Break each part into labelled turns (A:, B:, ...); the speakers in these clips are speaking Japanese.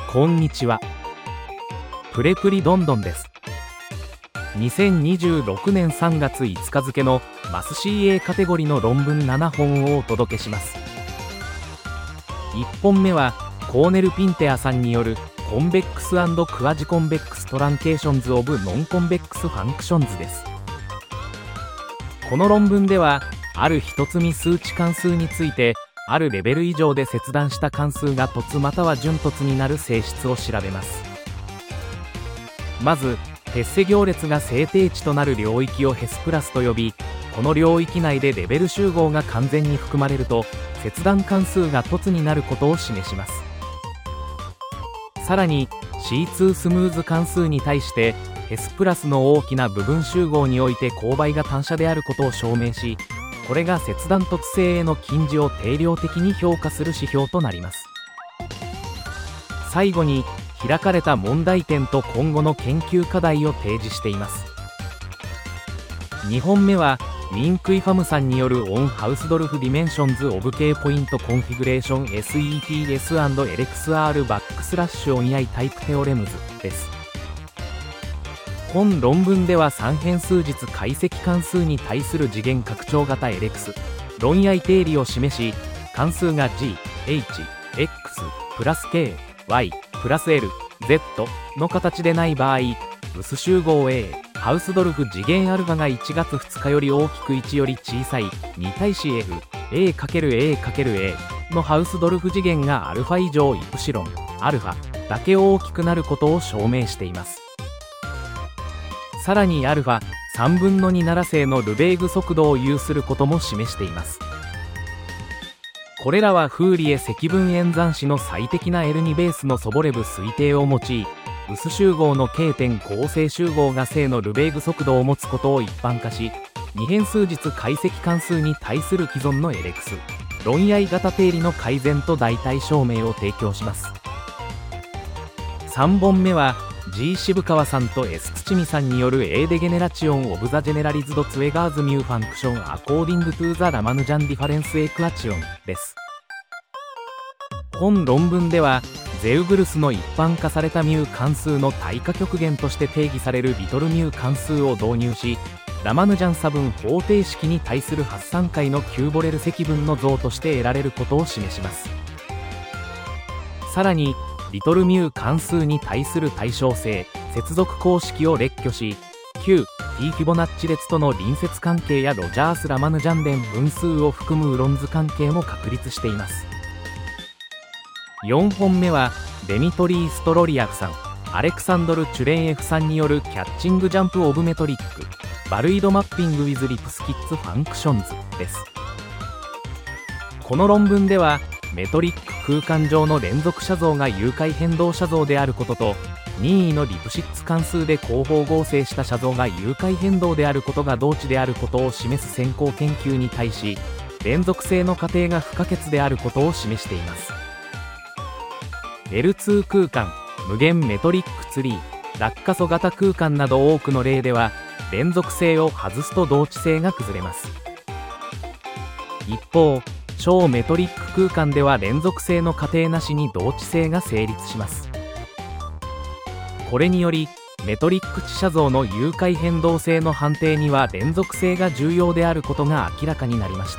A: こんにちは。プレプリどんどんです。2026年3月5日付のマス CA カテゴリーの論文7本をお届けします。1本目はコーネル・ピンテアさんによるコンベックス&クワジコンベックストランケーションズ・オブ・ノンコンベックス・ファンクションズです。この論文ではある一つ見数値関数についてあるレベル以上で切断した関数が突または準突になる性質を調べます。まずヘッセ行列が正定値となる領域をヘスプラスと呼び、この領域内でレベル集合が完全に含まれると切断関数が突になることを示します。さらに C2 スムーズ関数に対してヘスプラスの大きな部分集合において勾配が単車であることを証明し、これが切断突性への近似を定量的に評価する指標となります。最後に開かれた問題点と今後の研究課題を提示しています。2本目はミン・クイファムさんによるオン・ハウスドルフ・ディメンションズ・オブ・K ポイント・コンフィグレーション SETS&LXR バックスラッシュオン I タイプテオレムズです。本論文では三変数実解析関数に対する次元拡張型 LX 論I定理を示し、関数が G、H、X プラス K、Yプラス L、Z の形でない場合、薄集合 A、ハウスドルフ次元アルファが1月2日より大きく1より小さいに対し F、A×A×A のハウスドルフ次元がアルファ以上イプシロン、アルファだけ大きくなることを証明しています。さらにアルファ3分の2奈良製のルベーグ速度を有することも示しています。これらはフーリエ積分演算子の最適な L2 ベースのソボレブ推定を用い、薄集合の K 点構成集合が正のルベーグ速度を持つことを一般化し、二変数実解析関数に対する既存の LX 論I型定理の改善と代替証明を提供します。3本目はG 渋川さんと S 土見さんによる A デゲネラチオン・オブ・ザ・ジェネラリズド・ツェガーズ・ミュー・ファンクション・アコーディング・トゥ・ザ・ラマヌジャン・ディファレンス・エクアチオンです。本論文ではゼウグルスの一般化されたミュー関数の対価極限として定義されるリトルミュー関数を導入し、ラマヌジャン差分方程式に対する発散解のキューボレル積分の像として得られることを示します。さらにリトルミュー関数に対する対称性接続公式を列挙し、Q、T フィボナッチ列との隣接関係やロジャース・ラマヌジャン連分数を含むウロンズ関係も確立しています。4本目はデミトリー・ストロリアフさん、アレクサンドル・チュレンエフさんによるキャッチング・ジャンプ・オブ・メトリックバルイド・マッピング・ウィズ・リプスキッツ・ファンクションズです。この論文ではメトリック空間上の連続写像が誘拐変動写像であることと、任意のリプシッツ関数で後方合成した写像が誘拐変動であることが同値であることを示す先行研究に対し、連続性の過程が不可欠であることを示しています。L2 空間、無限メトリックツリー、落下素型空間など多くの例では連続性を外すと同値性が崩れます。一方超メトリック空間では連続性の過程なしに同値性が成立します。これによりメトリック値写像の誘拐変動性の判定には連続性が重要であることが明らかになりました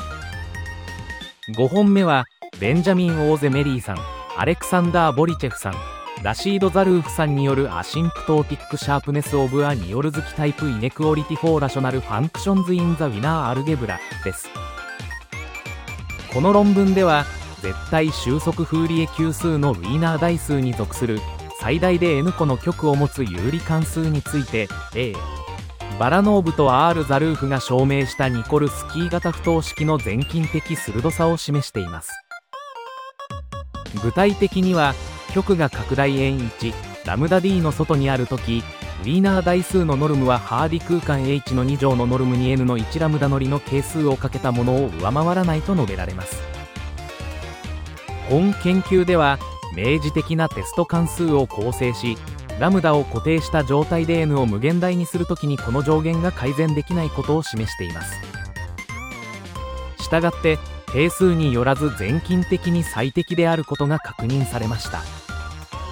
A: 。5本目はベンジャミン・オーゼメリーさん、アレクサンダー・ボリチェフさん、ラシード・ザルーフさんによるアシンプトーティック・シャープネス・オブ・ア・ニオルズキタイプ・イネクオリティ・フォー・ラショナル・ファンクションズ・イン・ザ・ウィナー・アルゲブラです。この論文では絶対収束フーリエ級数のウィーナー代数に属する最大で n 個の極を持つ有理関数について A、バラノーブと R ザルーフが証明したニコルスキー型不等式の全近的鋭さを示しています。具体的には極が拡大円1ラムダ d の外にあるとき、ウィーナー代数のノルムはハーディ空間 H の2乗のノルムに n の1ラムダ乗りの係数をかけたものを上回らないと述べられます。本研究では明示的なテスト関数を構成し、ラムダを固定した状態で n を無限大にするときにこの上限が改善できないことを示しています。したがって定数によらず全近的に最適であることが確認されました。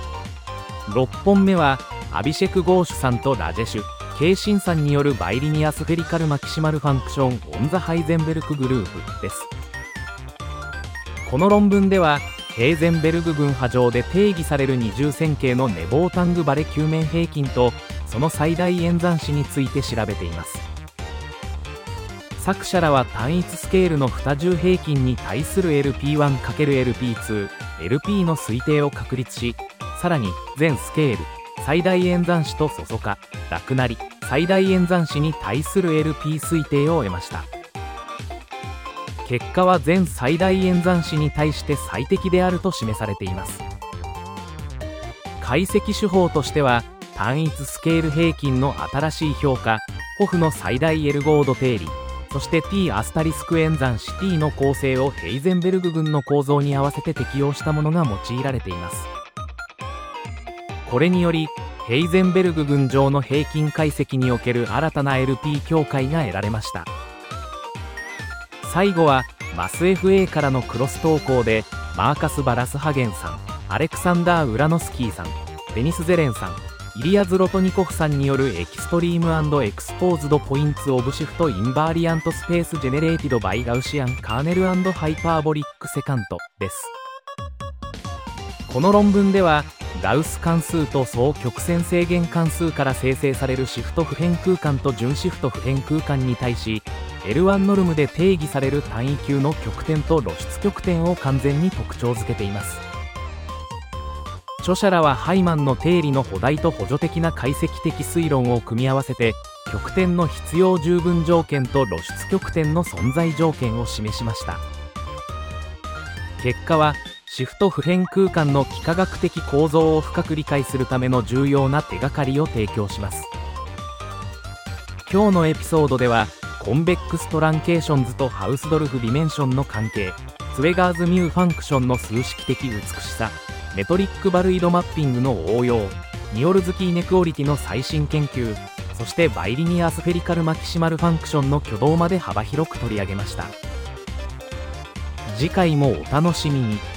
A: 6本目はアビシェク・ゴーシュさんとラジェシュ・ケイシンさんによるバイリニアスフェリカルマキシマルファンクション・オン・ザ・ハイゼンベルクグループです。この論文ではヘーゼンベルグ群波上で定義される二重線形のネボータングバレ球面平均とその最大演算子について調べています。作者らは単一スケールの2重平均に対する LP1×LP2、LP の推定を確立し、さらに全スケール、最大演算子とそそか、楽なり、最大演算子に対する LP 推定を得ました。結果は全最大演算子に対して最適であると示されています。解析手法としては、単一スケール平均の新しい評価、ホフの最大エルゴード定理、そして T アスタリスク演算子 T の構成をヘイゼンベルグ群の構造に合わせて適用したものが用いられています。これにより、ヘイゼンベルグ群上の平均解析における新たな LP 境界が得られました。最後はマス FA からのクロス投稿でマーカス・バラスハゲンさん、アレクサンダー・ウラノスキーさん、デニス・ゼレンさん、イリア・ズロトニコフさんによるエキストリーム&エクスポーズドポインツ・オブ・シフト・インバーリアント・スペース・ジェネレーティド・バイ・ガウシアン・カーネル&ハイパーボリック・セカントです。この論文ではガウス関数と総曲線制限関数から生成されるシフト不変空間と準シフト不変空間に対し L1 ノルムで定義される単位級の極点と露出極点を完全に特徴づけています。著者らはハイマンの定理の補題と補助的な解析的推論を組み合わせて極点の必要十分条件と露出極点の存在条件を示しました。結果はシフト不変空間の幾何学的構造を深く理解するための重要な手がかりを提供します。今日のエピソードではコンベックストランケーションズとハウスドルフディメンションの関係、ツウェガーズミューファンクションの数式的美しさ、メトリックバルイドマッピングの応用、ニオルズキーネクオリティの最新研究、そしてバイリニアスフェリカルマキシマルファンクションの挙動まで幅広く取り上げました。次回もお楽しみに。